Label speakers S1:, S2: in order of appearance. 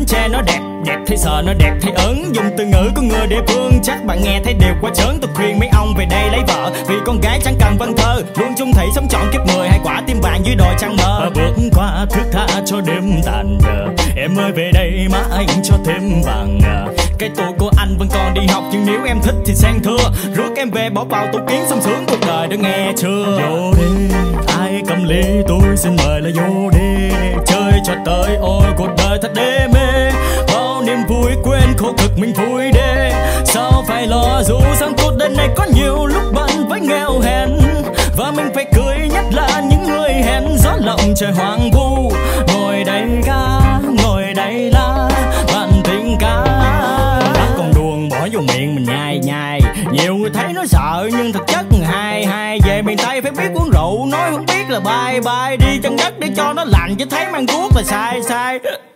S1: Bến Tre nó đẹp, đẹp thấy sợ nó đẹp thấy ớn. Dùng từ ngữ của người địa phương chắc bạn nghe thấy đều quá trớn. Tôi khuyên mấy ông về đây lấy vợ, vì con gái chẳng cần văn thơ. Luôn chung thủy sống trọn kiếp người, hai quả tim vàng dưới đồi trăng mờ. Bước qua thước tha cho đêm tàn nhờ, em ơi về đây má anh cho thêm vàng ngà. Cái tuổi của anh vẫn còn đi học, nhưng nếu em thích thì sang thưa. Rước em về bỏ vào tủ kiến sung sướng cuộc đời đã nghe chưa. Vô đi, ai cầm ly tôi xin mời là vô đi. Chơi cho tới ôi cuộc đời thật đê mê. Bao niềm vui quên khổ cực mình vui đê. Sao phải lo dù sang cuộc đời này có nhiều lúc bận với nghèo hèn. Và mình phải cười nhất là những người hèn. Gió lộng trời hoang vu, ngồi đây ca, ngồi đây la, bạn tình ca. Bắt con đuông bỏ vô miệng mình nhai nhai. Nhiều người thấy nó sợ nhưng thực chất hay hay. Về miền Tây phải biết uống rượu, nói không biết là bye bye. Đi chân đất để cho nó lạnh chứ thấy mang thuốc là sai sai.